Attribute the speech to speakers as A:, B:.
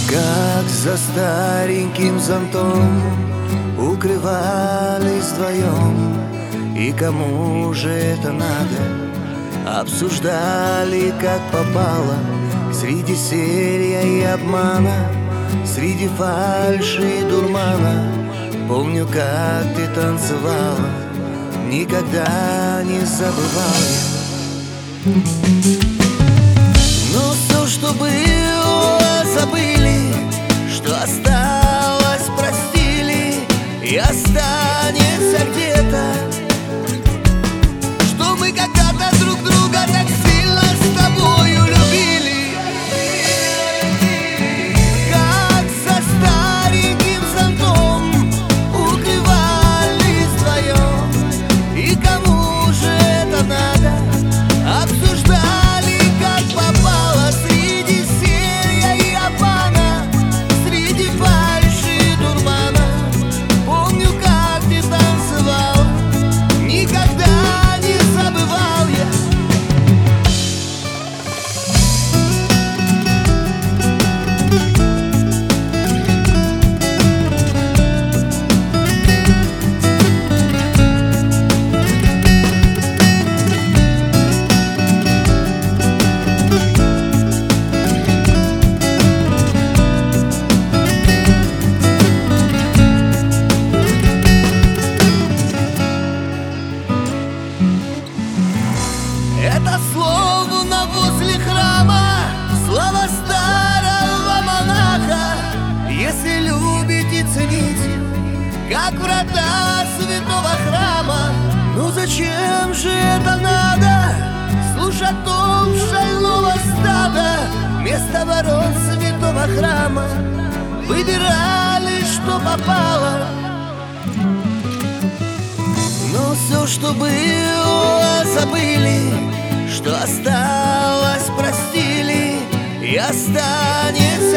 A: Как за стареньким зонтом укрывались вдвоем, и кому же это надо? Обсуждали, как попало, среди серия и обмана, среди фальши и дурмана. Помню, как ты танцевала, никогда не забывал я. Но все, что было, забыли, что осталось, простили, и останется где-то, что мы когда-то друг друга так сильно с тобою любили. Как со стареньким зонтом укрывались вдвоем, и кому же это надо? Обсуждали, как попало, среди серия и обмана, среди фальши и дурмана. Помню, как ты танцевал, никогда не забывал я. Это словно возле храма, слова старого монаха. Если любите, цените, как врата святого храма. Ну зачем же это надо? Слушать том шального стада. Вместо ворот святого храма выбирали, что попало. Но все, что было, забыли, что осталось, простили, и останется